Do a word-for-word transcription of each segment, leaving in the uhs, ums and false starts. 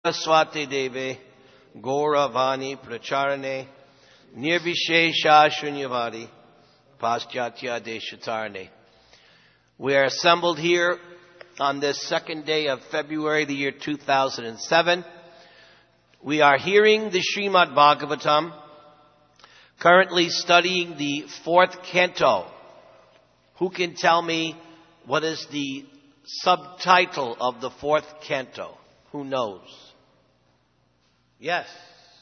Swati Deve, Gauravani Pracharane, Nirvishesha Shunyavadi, Paschatya Deshatarne. We are assembled here on this second day of February, the year two thousand seven. We are hearing the Srimad Bhagavatam, currently studying the fourth canto. Who can tell me what is the subtitle of the fourth canto? Who knows? Yes.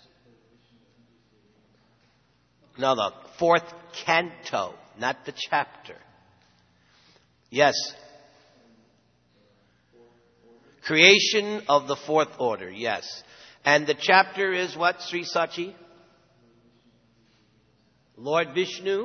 No, the fourth canto, not the chapter. Yes. Creation of the fourth order, yes. And the chapter is what, Sri Sachi? Lord Vishnu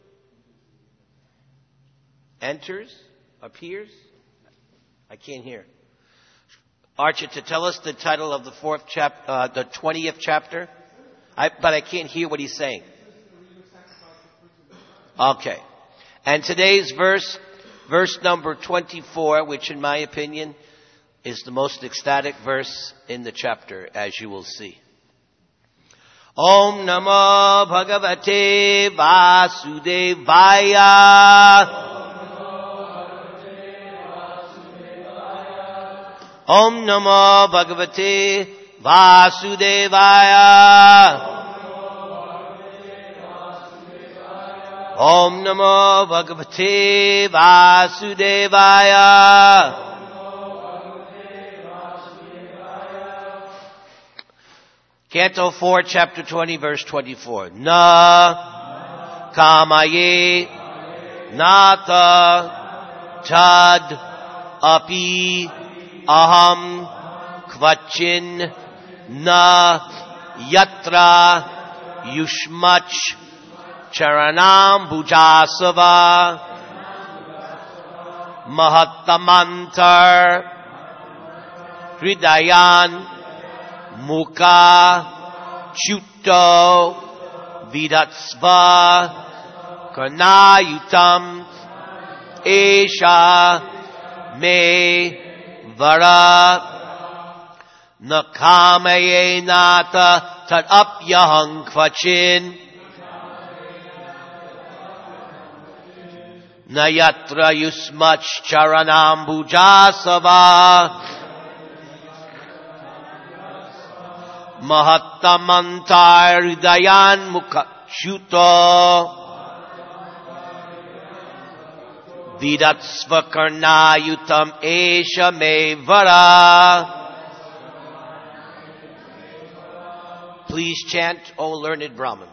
enters, appears. I can't hear. Archer, to tell us the title of the fourth chapter, uh, the twentieth chapter. I, but I can't hear what he's saying. Okay. And today's verse, verse number twenty-four, which in my opinion is the most ecstatic verse in the chapter, as you will see. Om Namo Bhagavate Vasudevaya. Om Namo Bhagavate Vasudevaya. Om Namo Bhagavate Vasudevaya. Canto four, chapter twenty, verse twenty-four. Na kamaye nata tad api aham kvachin na yatra yushmach charanam bujasava mahattamantar hridayan mukha chuto vidatsva karnayutam esha me vara nakamaye nata tad apyahang kvachin nayatra yusmach charanam bujasava mahattamantar hridayan mukha chuto vidatsva karnayutam esha me vara. Please chant, O learned Brahmins.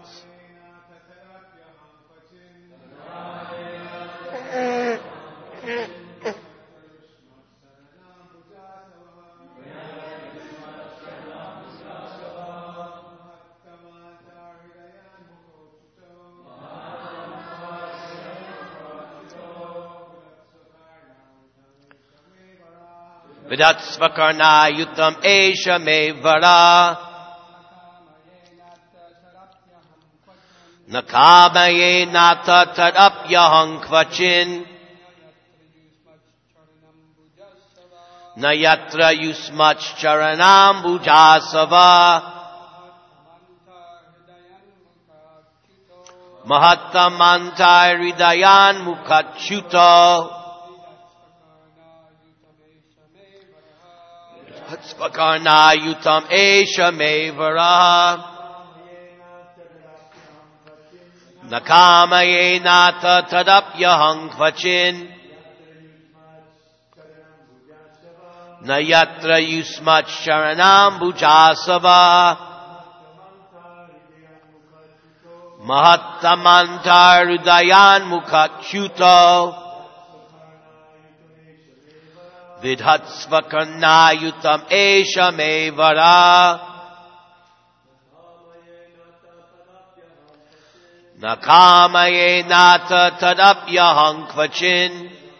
Vidatsva karnayutam esha me vara. Nakamaye nata tadapyahang kvachin. Nayatra yusmach charanam bujasava. Mahattamantai hridayan mukhachuto. Vakarnayutam esha me vara. Nakamaye nata tadapyahang kvachin. Nayatra yusmach charanam bujasava. Mahattamantar hridayan mukhachuto. Vidhatsva karnayutam esha me vara. Nakamaye nata tadapyahang kvachin.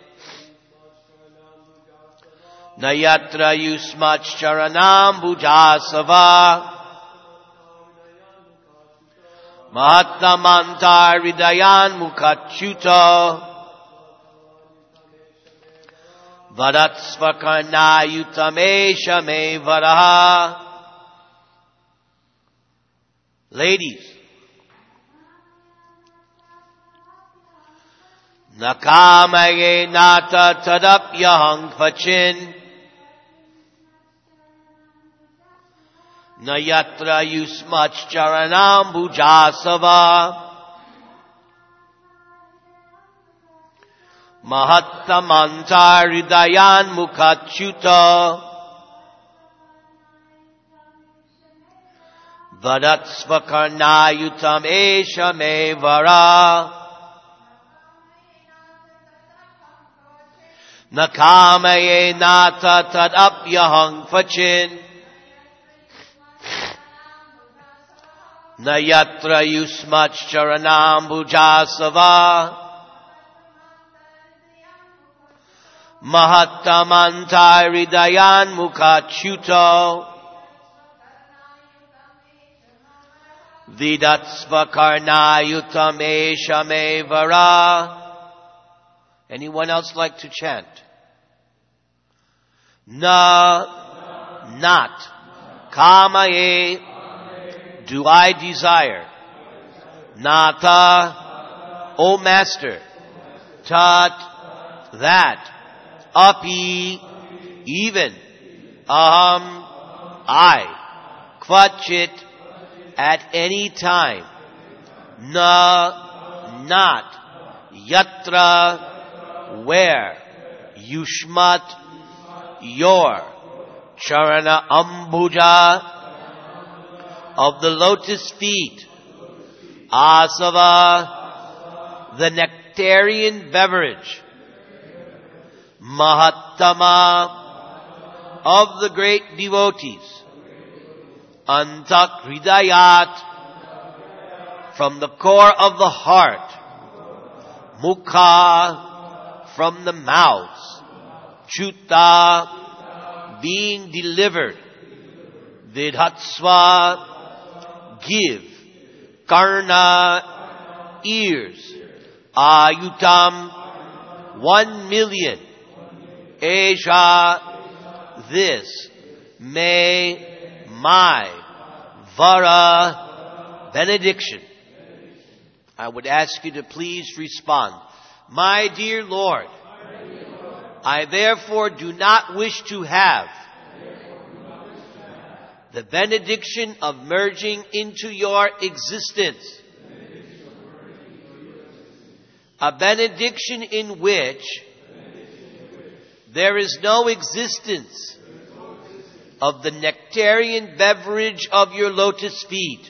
Nayatra yusmach charanam bujasava. Mahattamantar hridayan mukhachuto. Vadatsvakarnayutame me varaha. Ladies, nakamaye nata tadapyahang kvachin nayatra yusmach charanam bujasava mahattamanta ridayan mukhachuta vadatsvakarnayutam esha me vara nakamaye nata tadapyahang fachin nayatra yusmach charanam bujasava mahattamanta ridayan mukhachuto vidatsvakarnayutam esha me vara. Anyone else like to chant? Na, not. Kamaye, do I desire. Nata, O Master. Tat, that. Api, even. Aham, I. Kvachit, at any time. Na, not. Yatra, where. Yushmat, your. Charana ambuja, of the lotus feet. Asava, the nectarian beverage. Mahattama, of the great devotees. Antak hridayat, from the core of the heart. Mukha, from the mouths. Chuta, being delivered. Vidhatsva, give. Karna, ears. Ayutam, one million. Esha, this. May, my. Vara, benediction. I would ask you to please respond. My dear Lord, I therefore do not wish to have the benediction of merging into your existence. A benediction in which there is no existence of the nectarian beverage of your lotus feet.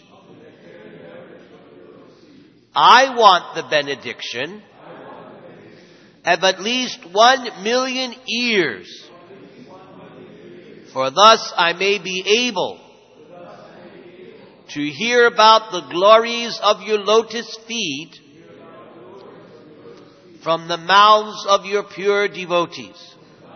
I want the benediction of at least one million ears, for thus I may be able to hear about the glories of your lotus feet from the mouths of your pure devotees.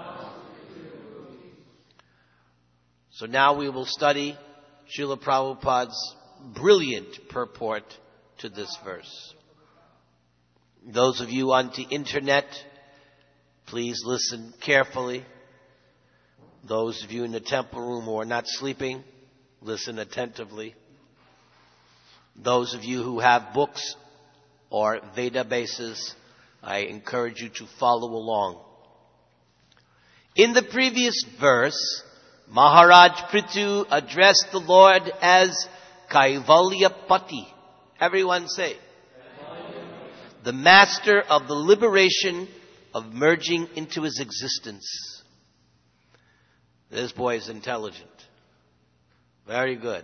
So now we will study Srila Prabhupada's brilliant purport to this verse. Those of you on the internet, please listen carefully. Those of you in the temple room who are not sleeping, listen attentively. Those of you who have books or Veda bases, I encourage you to follow along. In the previous verse, Maharaj Prithu addressed the Lord as Kaivalya Pati. Everyone say. The master of the liberation of merging into his existence. This boy is intelligent. Very good.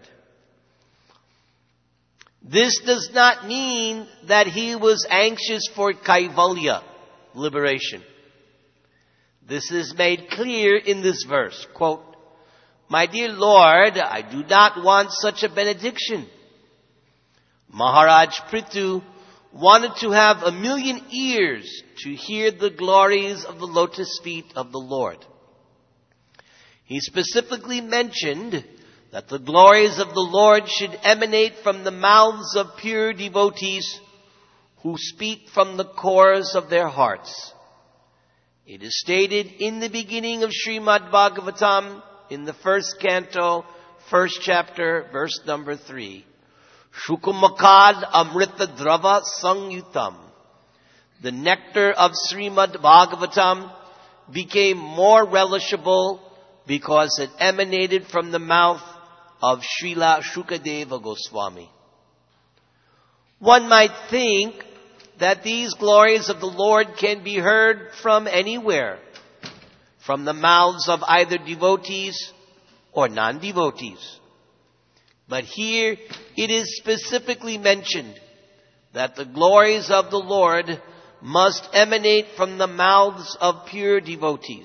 This does not mean that he was anxious for Kaivalya, liberation. This is made clear in this verse. Quote, my dear Lord, I do not want such a benediction. Maharaj Prithu wanted to have a million ears to hear the glories of the lotus feet of the Lord. He specifically mentioned that the glories of the Lord should emanate from the mouths of pure devotees who speak from the cores of their hearts. It is stated in the beginning of Srimad Bhagavatam, in the first canto, first chapter, verse number three. Shukumakad Amrita Drava Sangyutam. The nectar of Srimad Bhagavatam became more relishable because it emanated from the mouth of Srila Shukadeva Goswami. One might think that these glories of the Lord can be heard from anywhere, from the mouths of either devotees or non-devotees. But here it is specifically mentioned that the glories of the Lord must emanate from the mouths of pure devotees.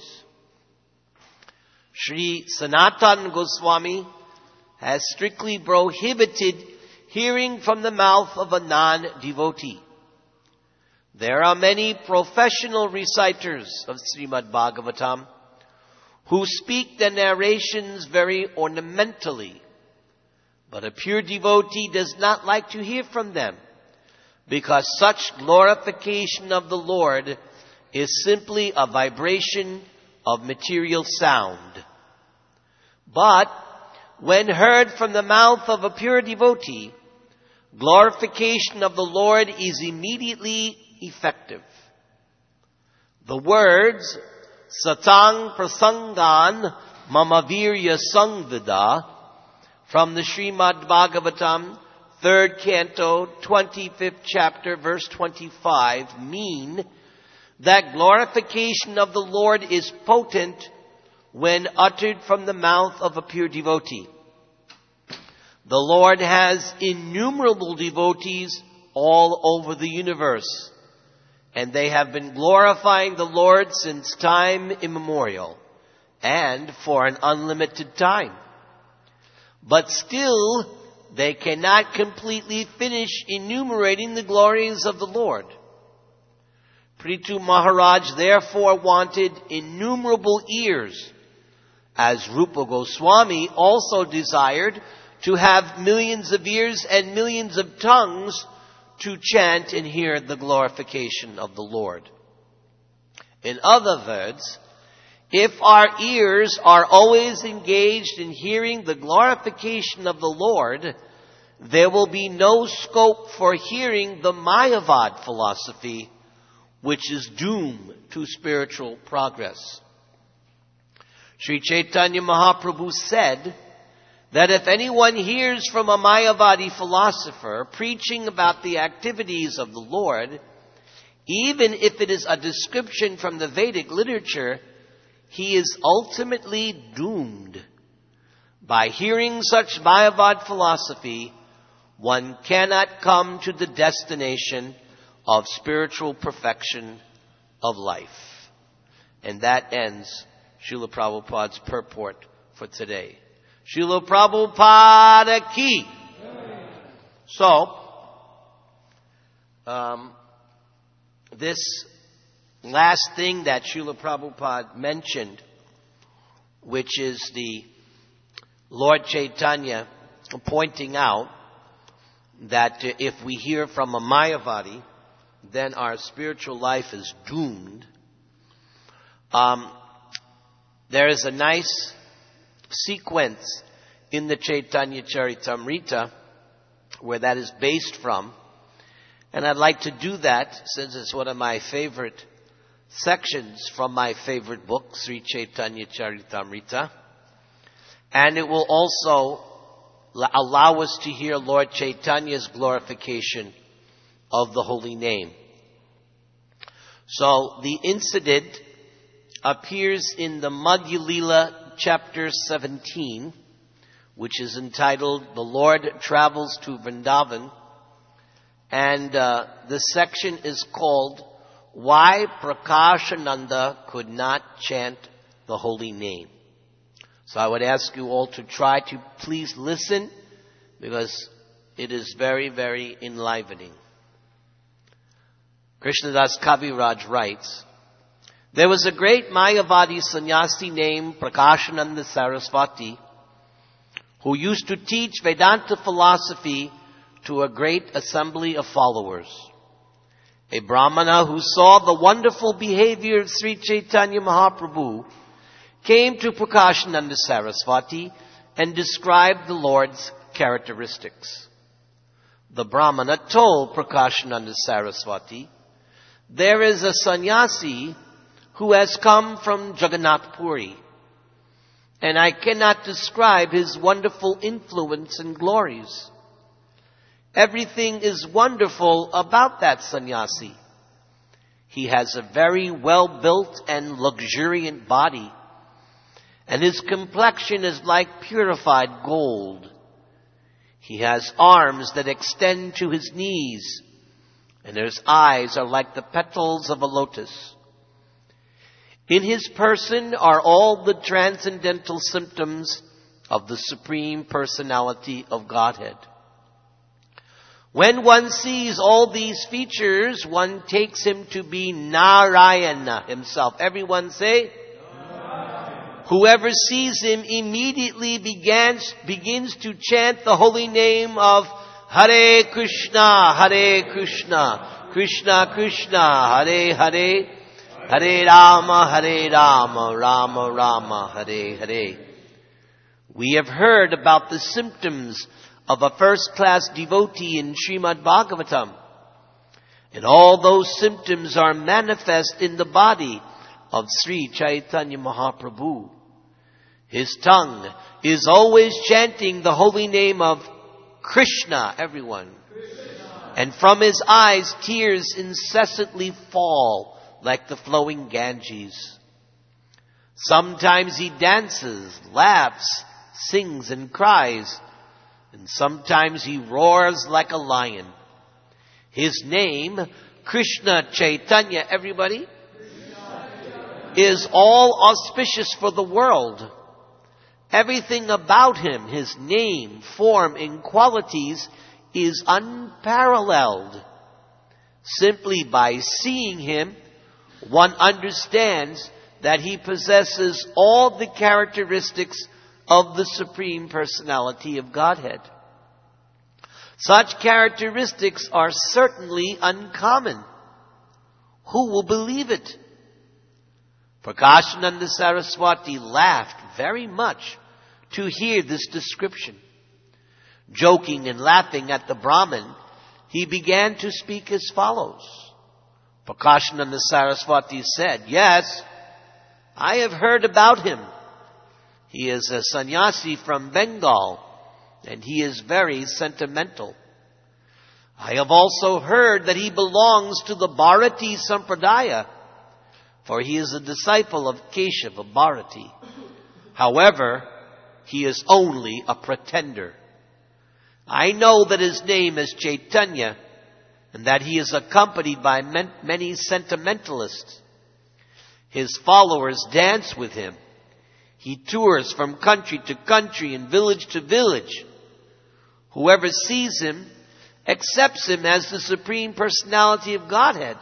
Sri Sanatana Goswami has strictly prohibited hearing from the mouth of a non-devotee. There are many professional reciters of Srimad Bhagavatam who speak the narrations very ornamentally, but a pure devotee does not like to hear from them, because such glorification of the Lord is simply a vibration of material sound. But when heard from the mouth of a pure devotee, glorification of the Lord is immediately effective. The words, Satang Prasangan Mamavirya Sangvida, from the Srimad Bhagavatam, third canto, twenty-fifth chapter, verse twenty-five, mean that glorification of the Lord is potent when uttered from the mouth of a pure devotee. The Lord has innumerable devotees all over the universe, and they have been glorifying the Lord since time immemorial and for an unlimited time. But still, they cannot completely finish enumerating the glories of the Lord. Prithu Maharaj therefore wanted innumerable ears, as Rupa Goswami also desired to have millions of ears and millions of tongues to chant and hear the glorification of the Lord. In other words, if our ears are always engaged in hearing the glorification of the Lord, there will be no scope for hearing the Mayavad philosophy, which is doomed to spiritual progress. Sri Chaitanya Mahaprabhu said that if anyone hears from a Mayavadi philosopher preaching about the activities of the Lord, even if it is a description from the Vedic literature, he is ultimately doomed. By hearing such Mayavad philosophy, one cannot come to the destination of spiritual perfection of life. And that ends Srila Prabhupada's purport for today. Srila Prabhupada ki. So, um, this last thing that Srila Prabhupada mentioned, which is the Lord Chaitanya pointing out that if we hear from a Mayavadi, then our spiritual life is doomed. Um, there is a nice sequence in the Chaitanya Charitamrita where that is based from. And I'd like to do that since it's one of my favorite sections from my favorite book, Sri Chaitanya Charitamrita. And it will also allow us to hear Lord Chaitanya's glorification of the holy name. So the incident appears in the Madhya Lila chapter seventeen, which is entitled The Lord Travels to Vrindavan. And uh, the section is called Why Prakashananda Could Not Chant the Holy Name. So I would ask you all to try to please listen, because it is very, very enlivening. Krishnadas Kaviraj writes, there was a great Mayavadi sannyasi named Prakashananda Saraswati who used to teach Vedanta philosophy to a great assembly of followers. a Brahmana who saw the wonderful behavior of Sri Chaitanya Mahaprabhu came to Prakashananda Saraswati and described the Lord's characteristics. The Brahmana told Prakashananda Saraswati, "There is a sannyasi who has come from Jagannath Puri, and I cannot describe his wonderful influence and glories. Everything is wonderful about that sannyasi. He has a very well-built and luxuriant body, and his complexion is like purified gold. He has arms that extend to his knees, and his eyes are like the petals of a lotus. In his person are all the transcendental symptoms of the Supreme Personality of Godhead. When one sees all these features, one takes him to be Narayana himself." Everyone say, Narayana. "Whoever sees him immediately begins, begins to chant the holy name of Hare Krishna, Hare Krishna, Krishna Krishna, Hare Hare, Hare Rama, Hare Rama, Rama Rama, Hare Hare." We have heard about the symptoms of a first-class devotee in Srimad Bhagavatam. And all those symptoms are manifest in the body of Sri Chaitanya Mahaprabhu. His tongue is always chanting the holy name of Krishna, everyone. Krishna. And from his eyes tears incessantly fall like the flowing Ganges. Sometimes he dances, laughs, sings and cries, and sometimes he roars like a lion. His name, Krishna Chaitanya, everybody, is all auspicious for the world. Everything about him, his name, form, and qualities, is unparalleled. Simply by seeing him, one understands that he possesses all the characteristics of the Supreme Personality of Godhead. Such characteristics are certainly uncommon. Who will believe it? Prakashananda Saraswati laughed very much to hear this description. Joking and laughing at the Brahmin, he began to speak as follows. Prakashananda Saraswati said, "Yes, I have heard about him. He is a sannyasi from Bengal, and he is very sentimental. I have also heard that he belongs to the Bharati Sampradaya, for he is a disciple of Keshava Bharati. However, he is only a pretender. I know that his name is Chaitanya, and that he is accompanied by many sentimentalists. His followers dance with him. He tours from country to country and village to village. Whoever sees him accepts him as the Supreme Personality of Godhead.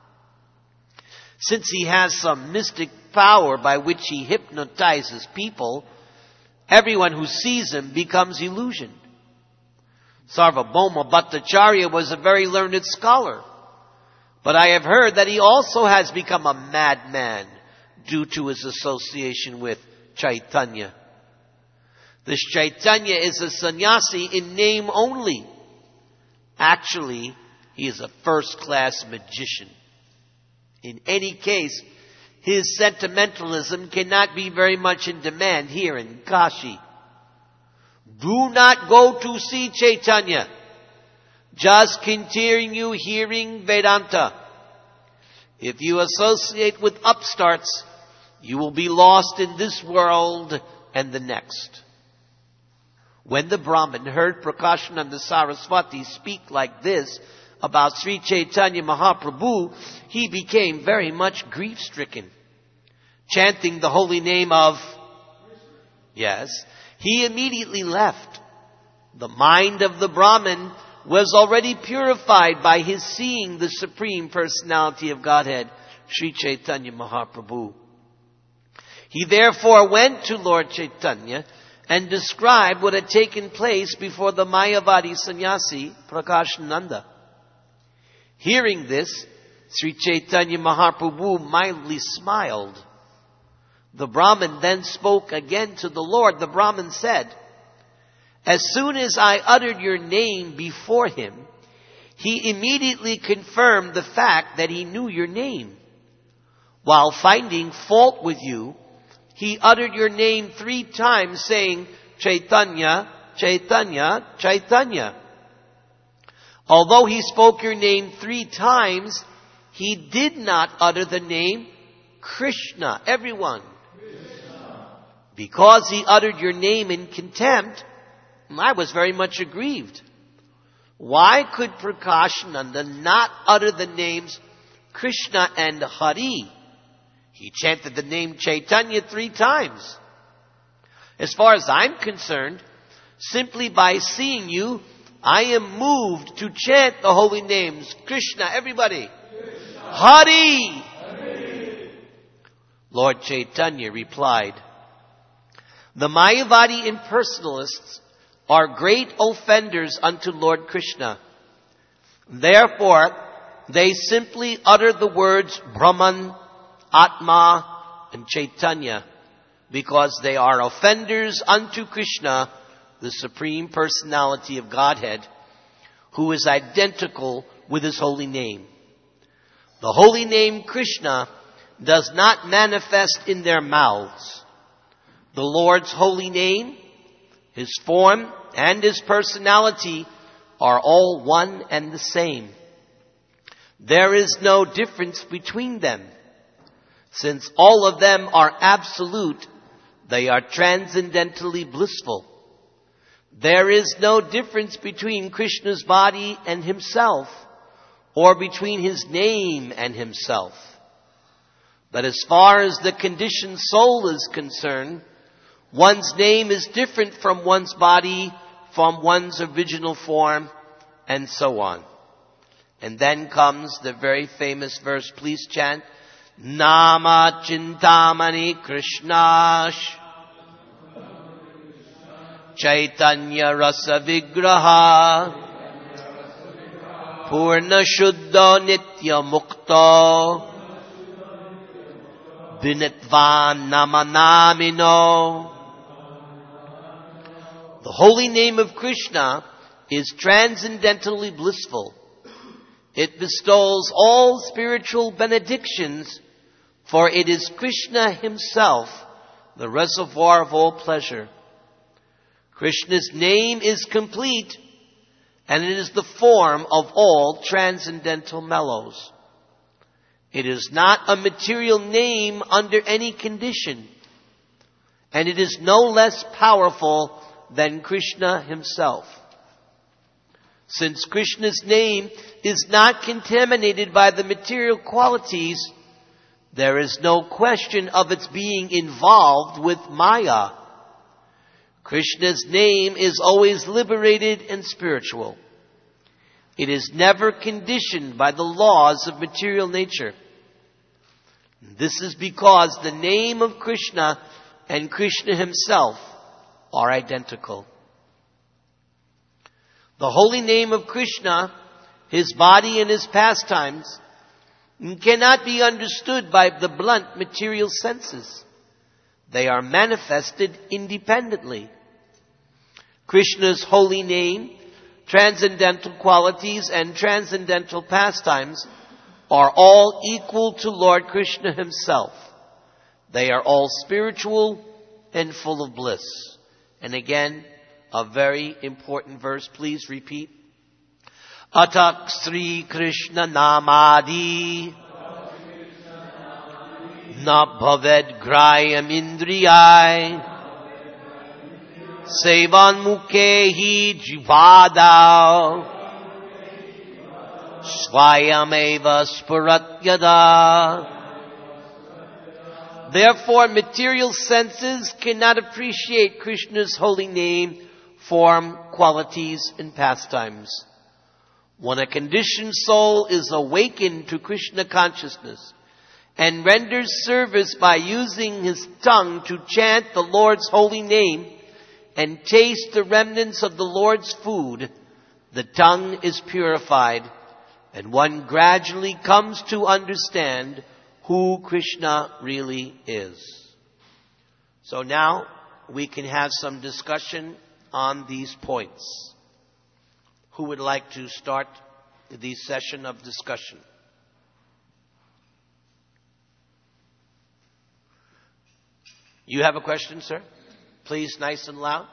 Since he has some mystic power by which he hypnotizes people, everyone who sees him becomes illusioned. Sarvabhauma Bhattacharya was a very learned scholar, but I have heard that he also has become a madman due to his association with Chaitanya. This Chaitanya is a sannyasi in name only. Actually, he is a first-class magician. In any case, his sentimentalism cannot be very much in demand here in Kashi. Do not go to see Chaitanya. Just continue hearing Vedanta. If you associate with upstarts, you will be lost in this world and the next." When the Brahmin heard Prakashananda Saraswati speak like this about Sri Chaitanya Mahaprabhu, he became very much grief-stricken. Chanting the holy name of, yes, he immediately left. The mind of the Brahmin was already purified by his seeing the Supreme Personality of Godhead, Sri Chaitanya Mahaprabhu. He therefore went to Lord Chaitanya and described what had taken place before the Mayavadi sannyasi Prakashananda. Hearing this, Sri Chaitanya Mahaprabhu mildly smiled. The Brahmin then spoke again to the Lord. The Brahmin said, as soon as I uttered your name before him, he immediately confirmed the fact that he knew your name. While finding fault with you, he uttered your name three times, saying, Chaitanya, Chaitanya, Chaitanya. Although he spoke your name three times, he did not utter the name Krishna. Everyone. Krishna. Because he uttered your name in contempt, I was very much aggrieved. Why could Prakashananda not utter the names Krishna and Hari? He chanted the name Chaitanya three times. As far as I'm concerned, simply by seeing you, I am moved to chant the holy names. Krishna, everybody. Krishna. Hari. Hari. Lord Chaitanya replied, the Mayavadi impersonalists are great offenders unto Lord Krishna. Therefore, they simply utter the words Brahman, Atma, and Chaitanya, because they are offenders unto Krishna, the Supreme Personality of Godhead, who is identical with his holy name. The holy name Krishna does not manifest in their mouths. The Lord's holy name, his form, and his personality are all one and the same. There is no difference between them. Since all of them are absolute, they are transcendentally blissful. There is no difference between Krishna's body and himself, or between his name and himself. But as far as the conditioned soul is concerned, one's name is different from one's body, from one's original form, and so on. And then comes the very famous verse. Please chant. Nama Chintamani Krishnash Chaitanya Rasa Vigraha Purna Shuddha Nitya Mukta Binitvan Namanamino. The holy name of Krishna is transcendentally blissful. It bestows all spiritual benedictions, for it is Krishna himself, the reservoir of all pleasure. Krishna's name is complete, and it is the form of all transcendental mellows. It is not a material name under any condition, and it is no less powerful than Krishna himself. Since Krishna's name is not contaminated by the material qualities, there is no question of its being involved with Maya. Krishna's name is always liberated and spiritual. It is never conditioned by the laws of material nature. This is because the name of Krishna and Krishna himself are identical. The holy name of Krishna, his body and his pastimes, cannot be understood by the blunt material senses. They are manifested independently. Krishna's holy name, transcendental qualities, and transcendental pastimes are all equal to Lord Krishna himself. They are all spiritual and full of bliss. And again, a very important verse. Please repeat. Atak Sri Krishna Namadi Na Bhaved Grayam Indriyai Sevan Mukehi Jivada Swayameva Spuratyada. Therefore, material senses cannot appreciate Krishna's holy name, form, qualities, and pastimes. When a conditioned soul is awakened to Krishna consciousness and renders service by using his tongue to chant the Lord's holy name and taste the remnants of the Lord's food, the tongue is purified And one gradually comes to understand who Krishna really is. So now we can have some discussion on these points. Who would like to start the session of discussion? You have a question, sir? Please, nice and loud.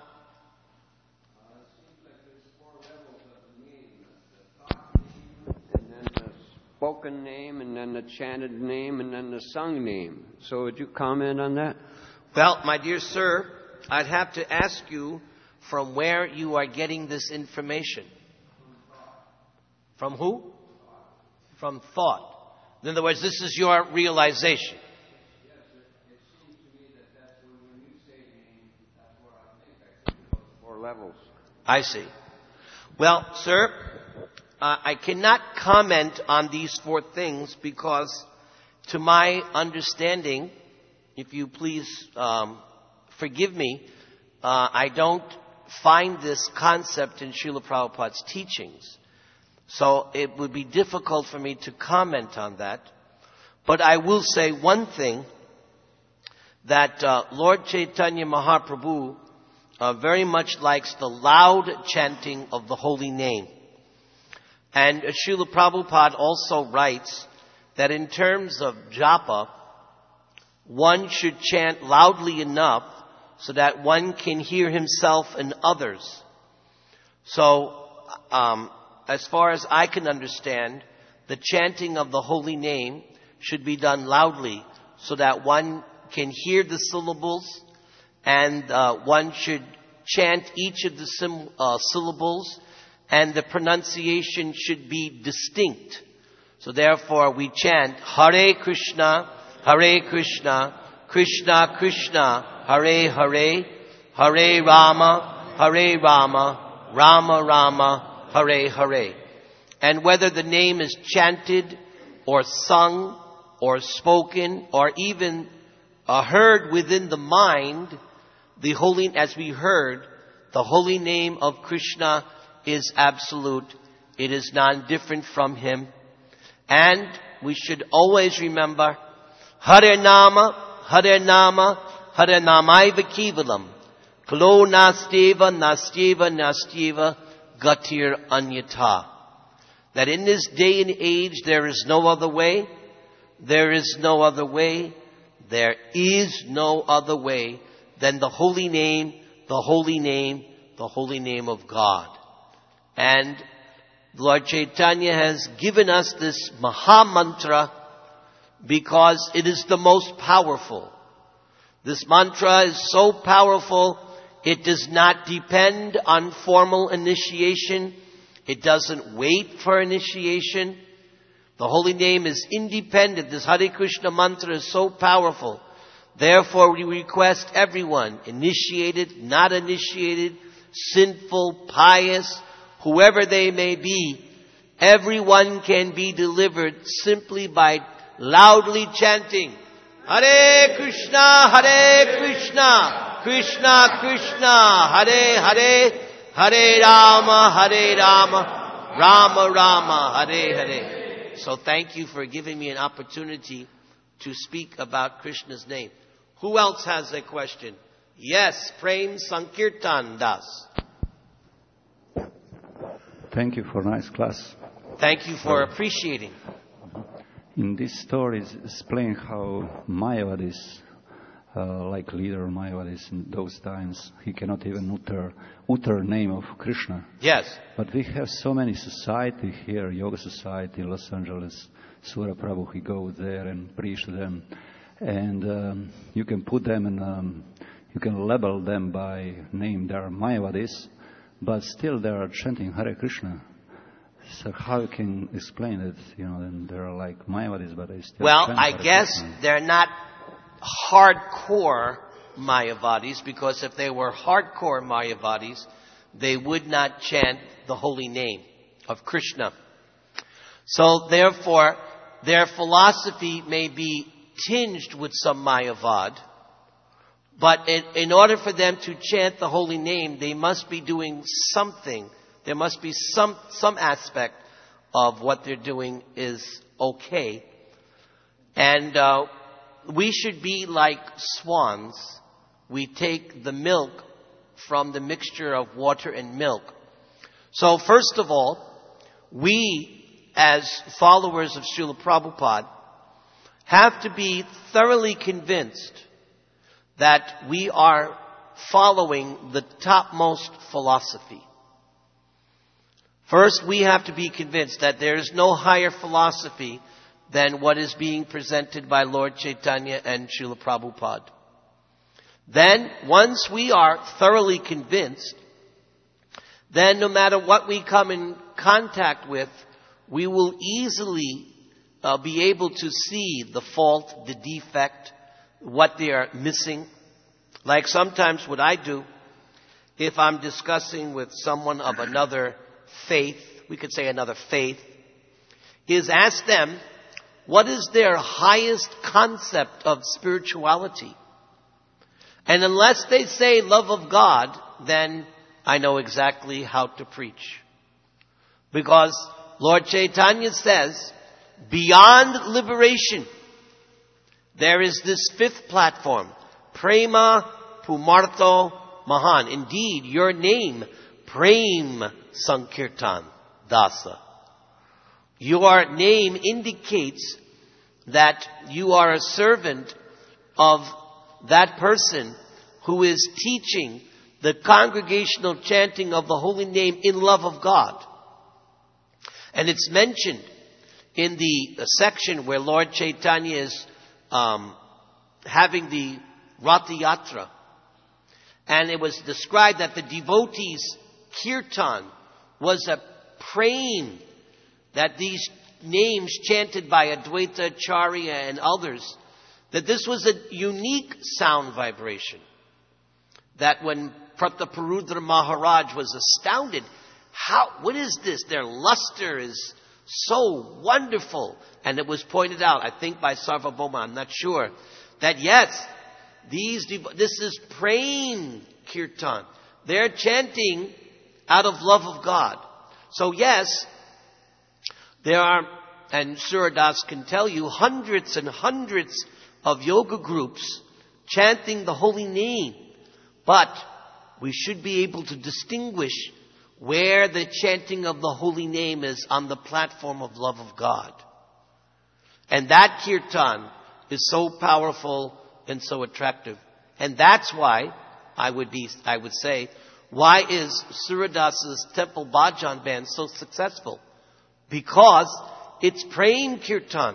Spoken name, and then the chanted name, and then the sung name. So would you comment on that? Well, my dear sir, I'd have to ask you from where you are getting this information. From who? From thought. In other words, this is your realization. Yes, it, it seems to me that that's when you say name, that's where I think I see those four levels. I see. Well, sir, Uh, I cannot comment on these four things because, to my understanding, if you please um, forgive me, uh, I don't find this concept in Srila Prabhupada's teachings. So it would be difficult for me to comment on that. But I will say one thing, that uh, Lord Chaitanya Mahaprabhu uh, very much likes the loud chanting of the holy name. And Srila Prabhupada also writes that in terms of japa, one should chant loudly enough so that one can hear himself and others. So, um, as far as I can understand, the chanting of the holy name should be done loudly so that one can hear the syllables, and uh, one should chant each of the sim- uh, syllables, and the pronunciation should be distinct. So therefore we chant Hare Krishna, Hare Krishna, Krishna Krishna, Hare Hare, Hare Rama, Hare Rama, Rama Rama, Hare Hare. And whether the name is chanted or sung or spoken or even uh, heard within the mind, the holy, as we heard, the holy name of Krishna is absolute. It is non-different from him. And we should always remember, Hare Nama, Hare Nama, Hare Namaiva Kevalam, Kalo Nasteva, Nasteva, Nasteva, Gatir Anyata. That in this day and age there is no other way, there is no other way, there is no other way than the holy name, the holy name, the holy name of God. And Lord Chaitanya has given us this Maha Mantra because it is the most powerful. This mantra is so powerful, it does not depend on formal initiation. It doesn't wait for initiation. The holy name is independent. This Hare Krishna mantra is so powerful. Therefore, we request everyone, initiated, not initiated, sinful, pious, whoever they may be, everyone can be delivered simply by loudly chanting, Hare Krishna, Hare Krishna, Krishna Krishna, Hare Hare, Hare Rama, Hare Rama, Rama Rama, Hare Hare. So thank you for giving me an opportunity to speak about Krishna's name. Who else has a question? Yes, Prem Sankirtan Das. Thank you for a nice class. Thank you for appreciating. In this story, it's explained how Mayavadis, uh, like leader Mayavadis in those times, he cannot even utter utter name of Krishna. Yes. But we have so many society here, Yoga Society, Los Angeles, Surya Prabhu, he goes there and preach to them. And um, you can put them in, um, you can label them by name. They are Mayavadis, but still they are chanting Hare Krishna. So how you can explain it? You know, then they're like Mayavadis, but they still Well, chant I Hare guess Krishna. they're not hardcore Mayavadis, because if they were hardcore Mayavadis, they would not chant the holy name of Krishna. So therefore, their philosophy may be tinged with some Mayavad, but in, in order for them to chant the holy name, they must be doing something. There must be some, some aspect of what they're doing is okay. And uh, we should be like swans. We take the milk from the mixture of water and milk. So first of all, we as followers of Srila Prabhupada have to be thoroughly convinced that we are following the topmost philosophy. First, we have to be convinced that there is no higher philosophy than what is being presented by Lord Chaitanya and Srila Prabhupada. Then, once we are thoroughly convinced, then no matter what we come in contact with, we will easily uh, be able to see the fault, the defect, what they are missing. Like sometimes what I do, if I'm discussing with someone of another faith, we could say another faith, is ask them, what is their highest concept of spirituality? And unless they say love of God, then I know exactly how to preach. Because Lord Chaitanya says, beyond liberation, there is this fifth platform, Prema Pumartho Mahan. Indeed, your name, Prem Sankirtan Dasa. Your name indicates that you are a servant of that person who is teaching the congregational chanting of the holy name in love of God. And it's mentioned in the section where Lord Chaitanya is um, having the Ratha Yatra. And it was described that the devotees' kirtan was a praying that these names chanted by Advaita Acharya and others, that this was a unique sound vibration. That when Prataparudra Maharaj was astounded, how, what is this? Their luster is so wonderful. And it was pointed out, I think by Sarvabhauma, I'm not sure, that yes, these, this is praying kirtan. They're chanting out of love of God. So yes, there are, and Suradas can tell you, hundreds and hundreds of yoga groups chanting the holy name. But we should be able to distinguish where the chanting of the holy name is on the platform of love of God. And that kirtan is so powerful and so attractive. And that's why I would be, I would say, why is Suradas's Temple Bhajan band so successful? Because it's praying kirtan.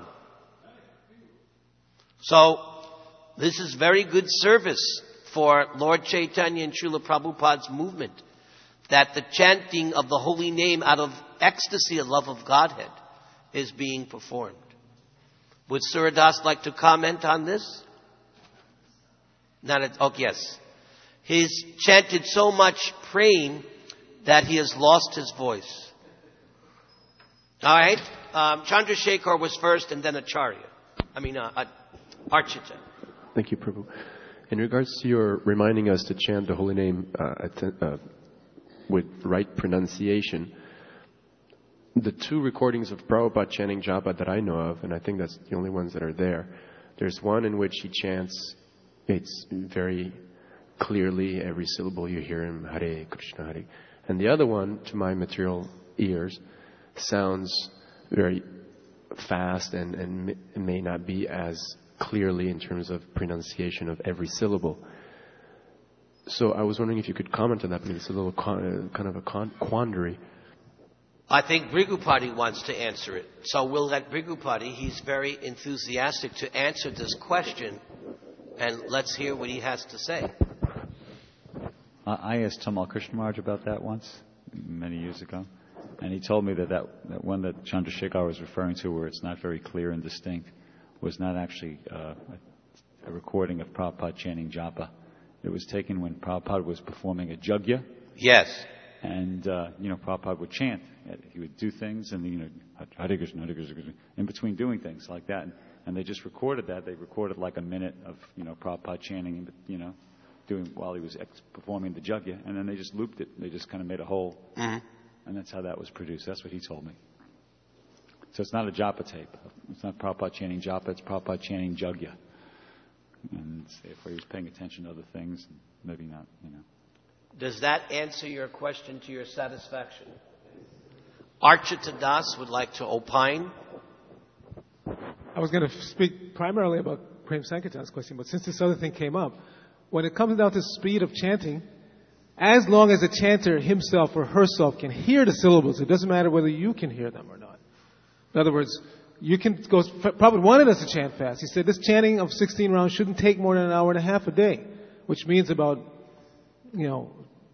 So, this is very good service for Lord Chaitanya and Srila Prabhupada's movement, that the chanting of the holy name out of ecstasy and love of Godhead is being performed. Would Suradas like to comment on this? Not at, oh yes. He's chanted so much praying that he has lost his voice. All right. Um, Chandrasekhar was first and then Acharya. I mean, uh, uh, Archita. Thank you, Prabhu. In regards to your reminding us to chant the holy name uh, att- uh, with right pronunciation, the two recordings of Prabhupada chanting japa that I know of, and I think that's the only ones that are there, there's one in which he chants, it's very clearly, every syllable you hear him, Hare Krishna, Hare. And the other one, to my material ears, sounds very fast and, and may not be as clearly in terms of pronunciation of every syllable. So I was wondering if you could comment on that, because it's a little con- kind of a con- quandary. I think Brigupati wants to answer it. So we'll let Brigupati, he's very enthusiastic to answer this question, and let's hear what he has to say. I asked Tamal Krishna Maharaj about that once, many years ago, and he told me that, that, that one that Chandrasekhar was referring to, where it's not very clear and distinct, was not actually uh, a, a recording of Prabhupada chanting japa. It was taken when Prabhupada was performing a jagya. Yes. And, uh, you know, Prabhupada would chant. He would do things, and, you know, Hare Krishna, Hare Krishna, in between doing things like that. And, and they just recorded that. They recorded like a minute of, you know, Prabhupada chanting, you know, doing while he was ex- performing the jagya. And then they just looped it. They just kind of made a whole. Mm-hmm. And that's how that was produced. That's what he told me. So it's not a japa tape. It's not Prabhupada chanting japa, it's Prabhupada chanting jagya. And therefore he was paying attention to other things, maybe not, you know. Does that answer your question to your satisfaction? Archita Das would like to opine. I was going to speak primarily about Prem Sankirtan's question, but since this other thing came up, when it comes down to speed of chanting, as long as the chanter himself or herself can hear the syllables, it doesn't matter whether you can hear them or not. In other words, you can go, Prabhupada wanted us to chant fast. He said this chanting of sixteen rounds shouldn't take more than an hour and a half a day, which means about, you know,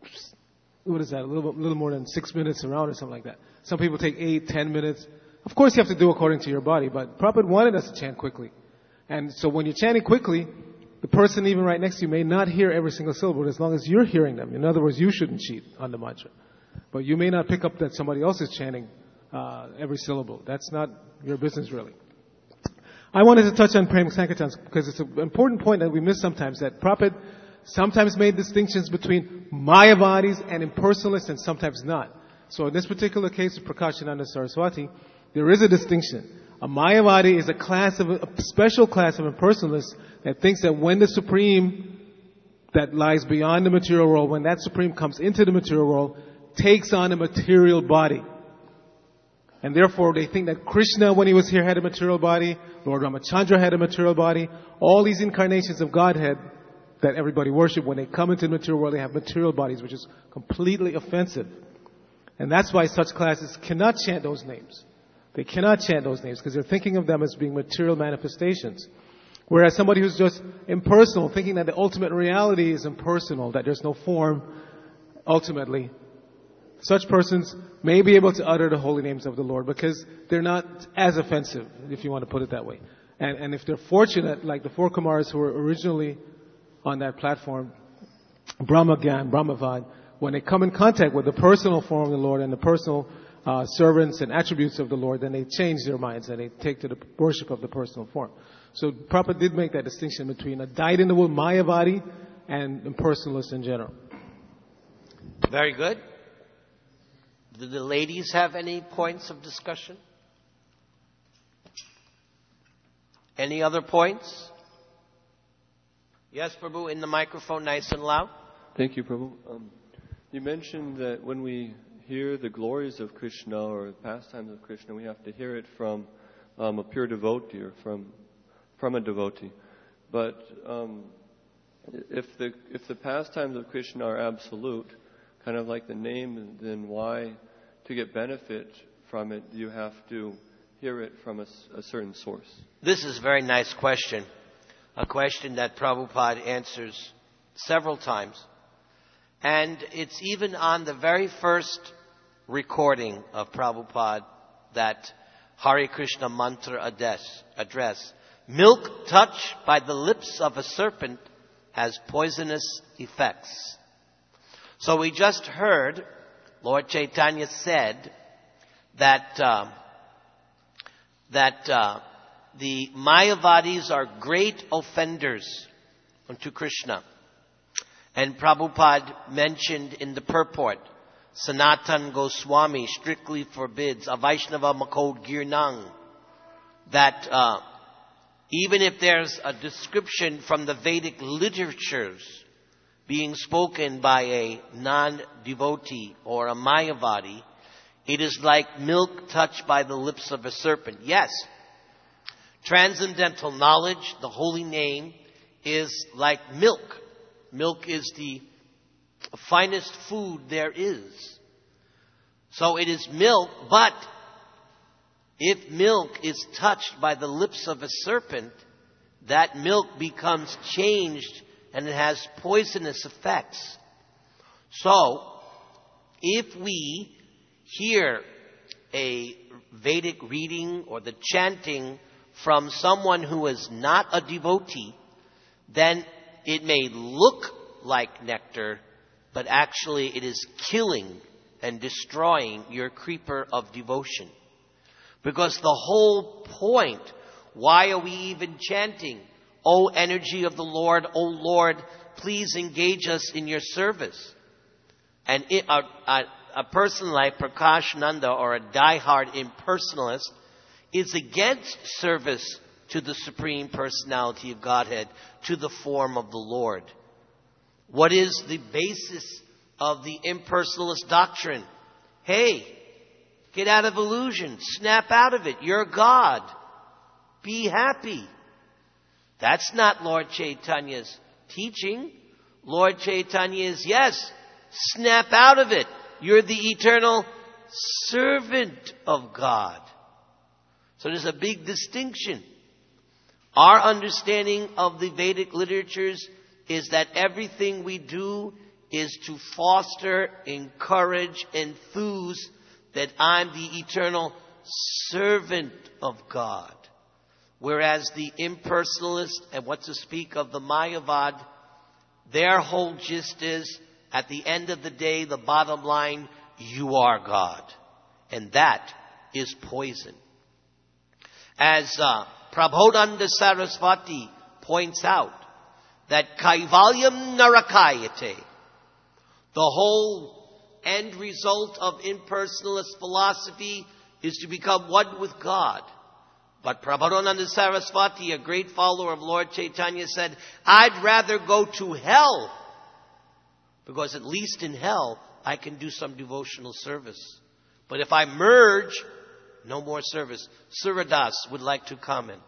what is that, a little, a little more than six minutes a round or something like that. Some people take eight, ten minutes. Of course you have to do according to your body, but Prabhupada wanted us to chant quickly. And so when you're chanting quickly, the person even right next to you may not hear every single syllable as long as you're hearing them. In other words, you shouldn't cheat on the mantra. But you may not pick up that somebody else is chanting uh, every syllable. That's not your business, really. I wanted to touch on Prem Sankirtan because it's an important point that we miss sometimes, that Prabhupada sometimes made distinctions between Mayavadis and impersonalists and sometimes not. So in this particular case of Prakashananda Saraswati, there is a distinction. A Mayavadi is a class of, a special class of impersonalists that thinks that when the Supreme that lies beyond the material world, when that Supreme comes into the material world, takes on a material body. And therefore they think that Krishna, when he was here, had a material body. Lord Ramachandra had a material body. All these incarnations of Godhead that everybody worship, when they come into the material world, they have material bodies, which is completely offensive. And that's why such classes cannot chant those names. They cannot chant those names because they're thinking of them as being material manifestations. Whereas somebody who's just impersonal, thinking that the ultimate reality is impersonal, that there's no form, ultimately, such persons may be able to utter the holy names of the Lord because they're not as offensive, if you want to put it that way. And, and if they're fortunate, like the four Kumaras who were originally on that platform, Brahmagyan, Brahmavad, when they come in contact with the personal form of the Lord and the personal uh, servants and attributes of the Lord, then they change their minds and they take to the worship of the personal form. So Prabhupada did make that distinction between a dyed-in-the-wool Mayavadi and impersonalists in general. Very good. Do the ladies have any points of discussion? Any other points? Yes, Prabhu, in the microphone, nice and loud. Thank you, Prabhu. Um, you mentioned that when we hear the glories of Krishna or the pastimes of Krishna, we have to hear it from um, a pure devotee or from from a devotee. But um, if the if the pastimes of Krishna are absolute, kind of like the name, then why, to get benefit from it, do you have to hear it from a, a certain source? This is a very nice question. A question that Prabhupada answers several times. And it's even on the very first recording of Prabhupada, that Hare Krishna mantra address. address. Milk touched by the lips of a serpent has poisonous effects. So we just heard Lord Chaitanya said that uh, that uh, the Mayavadis are great offenders unto Krishna. And Prabhupada mentioned in the purport, Sanatan Goswami strictly forbids, Avaishnava Makod Girnang, that uh, even if there's a description from the Vedic literatures being spoken by a non-devotee or a Mayavadi, it is like milk touched by the lips of a serpent. Yes, transcendental knowledge, the holy name, is like milk. Milk is the finest food there is. So it is milk, but if milk is touched by the lips of a serpent, that milk becomes changed and it has poisonous effects. So, if we hear a Vedic reading or the chanting from someone who is not a devotee, then it may look like nectar, but actually it is killing and destroying your creeper of devotion. Because the whole point, why are we even chanting? O energy of the Lord, O Lord, please engage us in your service. And it, a, a, a person like Prakash Nanda or a diehard impersonalist, is against service to the Supreme Personality of Godhead, to the form of the Lord. What is the basis of the impersonalist doctrine? Hey, get out of illusion. Snap out of it. You're God. Be happy. That's not Lord Chaitanya's teaching. Lord Chaitanya is, yes, snap out of it. You're the eternal servant of God. So there's a big distinction. Our understanding of the Vedic literatures is that everything we do is to foster, encourage, enthuse that I'm the eternal servant of God. Whereas the impersonalist, and what to speak of the Mayavad, their whole gist is, at the end of the day, the bottom line, you are God. And that is poison. As uh, Prabodhanda Saraswati points out, that Kaivalyam Narakayate, the whole end result of impersonalist philosophy is to become one with God. But Prabodhananda Saraswati, a great follower of Lord Chaitanya, said, I'd rather go to hell, because at least in hell I can do some devotional service. But if I merge, no more service. Suradas would like to comment.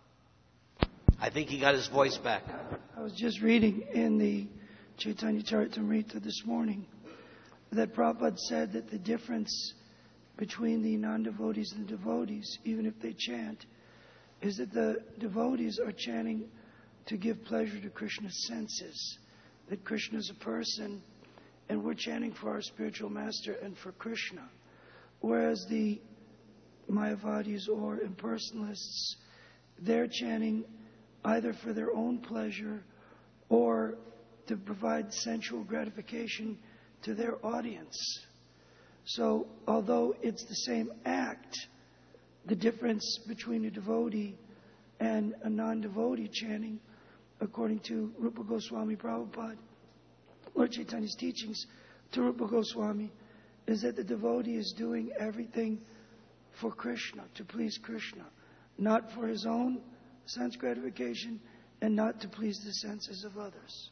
I think he got his voice back. I was just reading in the Chaitanya Charitamrita this morning that Prabhupada said that the difference between the non-devotees and the devotees, even if they chant, is that the devotees are chanting to give pleasure to Krishna's senses, that Krishna is a person, and we're chanting for our spiritual master and for Krishna. Whereas the Mayavadis or impersonalists, they're chanting either for their own pleasure or to provide sensual gratification to their audience. So, although it's the same act, the difference between a devotee and a non-devotee chanting, according to Rupa Goswami Prabhupada, Lord Chaitanya's teachings to Rupa Goswami, is that the devotee is doing everything for Krishna, to please Krishna, not for his own sense gratification and not to please the senses of others.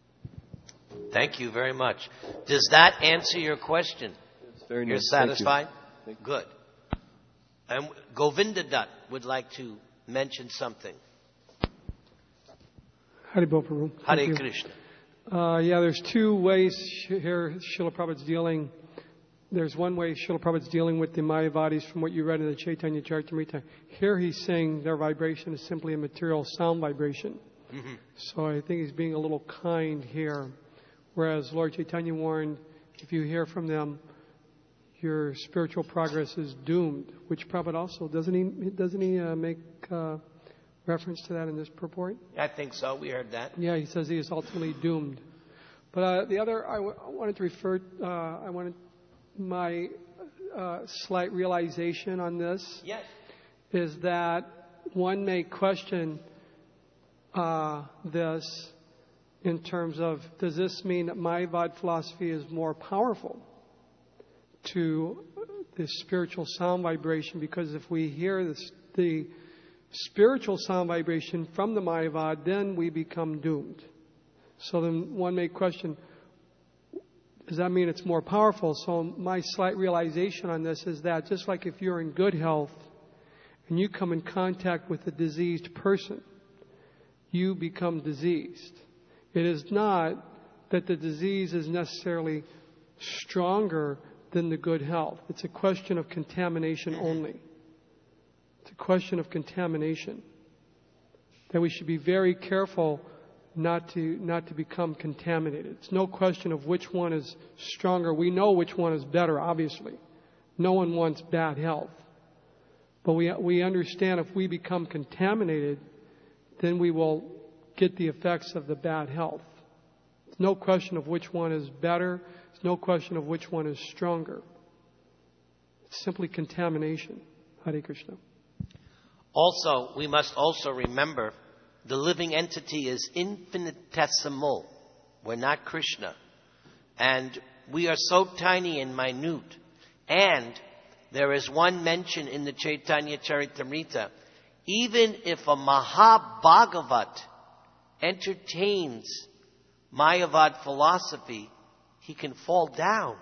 Thank you very much. Does that answer your question? It's very You're nice. satisfied? Thank you. Good. And Govinda Dutt would like to mention something. Haribol Prabhu. Hare Thank you. Krishna. Uh, yeah, there's two ways here Srila Prabhupada's dealing. There's one way Srila Prabhupada's dealing with the Mayavadis from what you read in the Chaitanya Charitamrita. Here he's saying their vibration is simply a material sound vibration. Mm-hmm. So I think he's being a little kind here. Whereas Lord Chaitanya warned, if you hear from them, your spiritual progress is doomed. Which Prabhupada also, doesn't he, doesn't he uh, make uh, reference to that in this purport? I think so. We heard that. Yeah, he says he is ultimately doomed. But uh, the other, I, w- I wanted to refer, uh, I wanted my uh, slight realization on this. Yes. Is that one may question uh, this in terms of, does this mean that Mayavad philosophy is more powerful to the spiritual sound vibration? Because if we hear this, the spiritual sound vibration from the Mayavad, then we become doomed. So then one may question, does that mean it's more powerful? So my slight realization on this is that just like if you're in good health and you come in contact with a diseased person, you become diseased. It is not that the disease is necessarily stronger than the good health. It's a question of contamination only. It's a question of contamination. That we should be very careful not to not to become contaminated. It's no question of which one is stronger. We know which one is better, obviously. No one wants bad health. But we we understand if we become contaminated, then we will get the effects of the bad health. It's no question of which one is better. It's no question of which one is stronger. It's simply contamination. Hare Krishna. Also, we must also remember the living entity is infinitesimal. We're not Krishna. And we are so tiny and minute. And there is one mention in the Chaitanya Charitamrita. Even if a Mahabhagavat entertains Mayavad philosophy, he can fall down.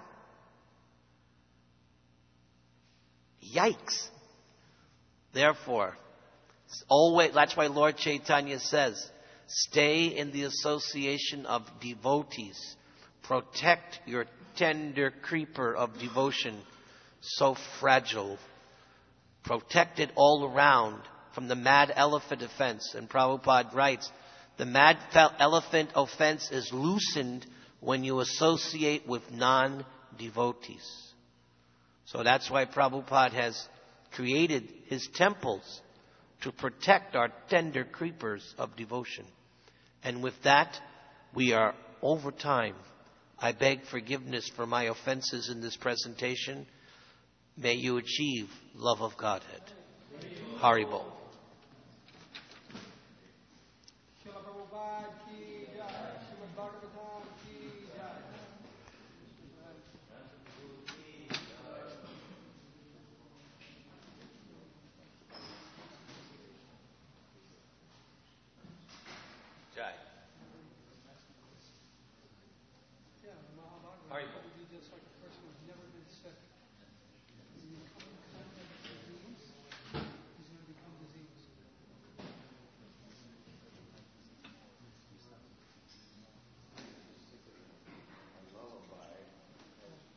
Yikes. Therefore, always, that's why Lord Chaitanya says, stay in the association of devotees. Protect your tender creeper of devotion, so fragile. Protect it all around from the mad elephant offense. And Prabhupada writes, the mad elephant offense is loosened when you associate with non-devotees. So that's why Prabhupada has created his temples, to protect our tender creepers of devotion. And with that, we are over time. I beg forgiveness for my offenses in this presentation. May you achieve love of Godhead. Haribol.